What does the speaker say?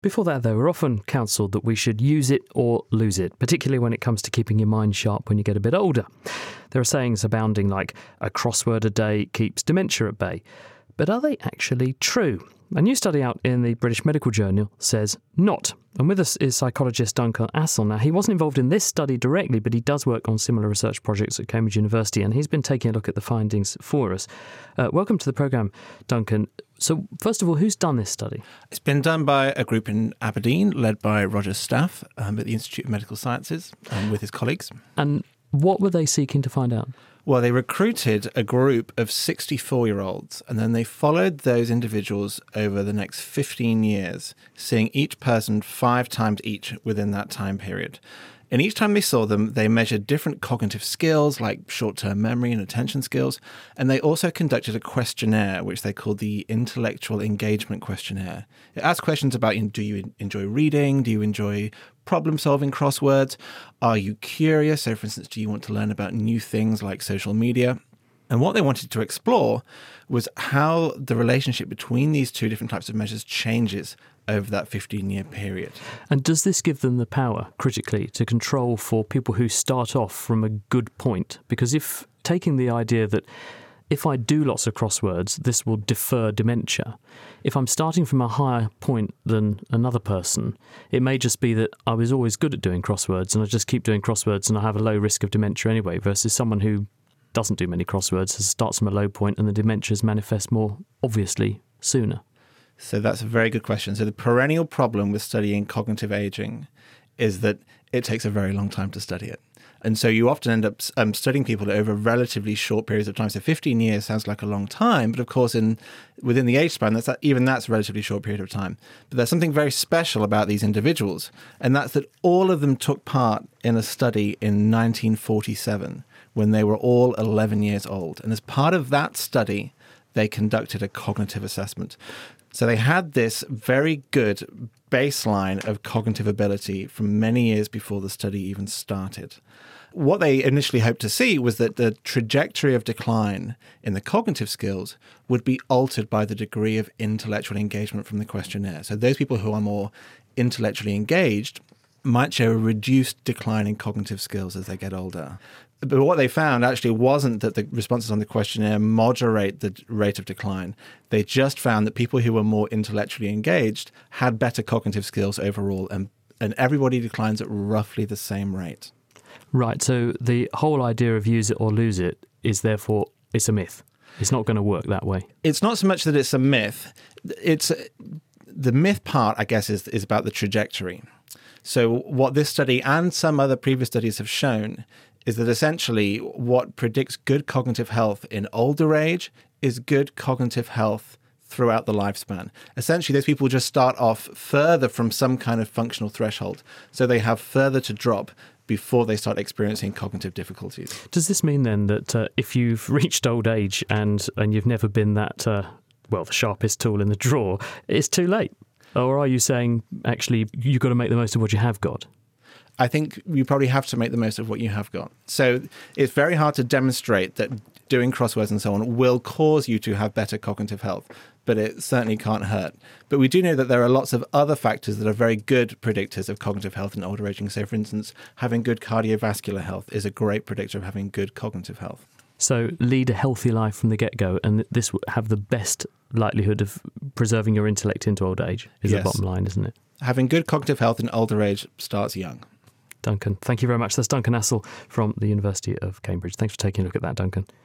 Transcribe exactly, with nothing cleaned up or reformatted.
Before that, though, we're often counselled that we should use it or lose it, particularly when it comes to keeping your mind sharp when you get a bit older. There are sayings abounding like, a crossword a day keeps dementia at bay. But are they actually true? A new study out in the British Medical Journal says not. And with us is psychologist Duncan Astle. Now, he wasn't involved in this study directly, but he does work on similar research projects at Cambridge University, and he's been taking a look at the findings for us. Uh, welcome to the programme, Duncan. So, first of all, who's done this study? It's been done by a group in Aberdeen, led by Roger Staff um, at the Institute of Medical Sciences um, with his colleagues. And what were they seeking to find out? Well, they recruited a group of sixty-four-year-olds, and then they followed those individuals over the next fifteen years, seeing each person five times each within that time period. And each time they saw them, they measured different cognitive skills like short-term memory and attention skills. And they also conducted a questionnaire, which they called the Intellectual Engagement Questionnaire. It asked questions about, you know, do you enjoy reading? Do you enjoy problem-solving crosswords? Are you curious? So, for instance, do you want to learn about new things like social media? And what they wanted to explore was how the relationship between these two different types of measures changes over that fifteen-year period. And does this give them the power, critically, to control for people who start off from a good point? Because if taking the idea that if I do lots of crosswords, this will defer dementia. If I'm starting from a higher point than another person, it may just be that I was always good at doing crosswords and I just keep doing crosswords and I have a low risk of dementia anyway, versus someone who doesn't do many crosswords, starts from a low point and the dementias manifest more obviously sooner. So that's a very good question. So the perennial problem with studying cognitive aging is that it takes a very long time to study it. And so you often end up um, studying people over relatively short periods of time. So fifteen years sounds like a long time, but of course, in within the age span, that's even that's a relatively short period of time. But there's something very special about these individuals, and that's that all of them took part in a study in nineteen forty-seven when they were all eleven years old. And as part of that study, they conducted a cognitive assessment. So they had this very good baseline of cognitive ability from many years before the study even started. What they initially hoped to see was that the trajectory of decline in the cognitive skills would be altered by the degree of intellectual engagement from the questionnaire. So those people who are more intellectually engaged might show a reduced decline in cognitive skills as they get older. But what they found actually wasn't that the responses on the questionnaire moderate the rate of decline. They just found that people who were more intellectually engaged had better cognitive skills overall, and, and everybody declines at roughly the same rate. Right, so the whole idea of use it or lose it is therefore, it's a myth. It's not going to work that way. It's not so much that it's a myth. It's the myth part, I guess, is, is about the trajectory. So what this study and some other previous studies have shown is that essentially what predicts good cognitive health in older age is good cognitive health throughout the lifespan. Essentially, those people just start off further from some kind of functional threshold, so they have further to drop before they start experiencing cognitive difficulties. Does this mean then that uh, if you've reached old age and, and you've never been that, uh, well, the sharpest tool in the drawer, it's too late? Or are you saying, actually, you've got to make the most of what you have got? I think you probably have to make the most of what you have got. So it's very hard to demonstrate that doing crosswords and so on will cause you to have better cognitive health, but it certainly can't hurt. But we do know that there are lots of other factors that are very good predictors of cognitive health in older aging. So, for instance, having good cardiovascular health is a great predictor of having good cognitive health. So lead a healthy life from the get-go, and this will have the best likelihood of preserving your intellect into old age, is Yes. the bottom line, isn't it? Having good cognitive health in older age starts young. Duncan, thank you very much. That's Duncan Astle from the University of Cambridge. Thanks for taking a look at that, Duncan.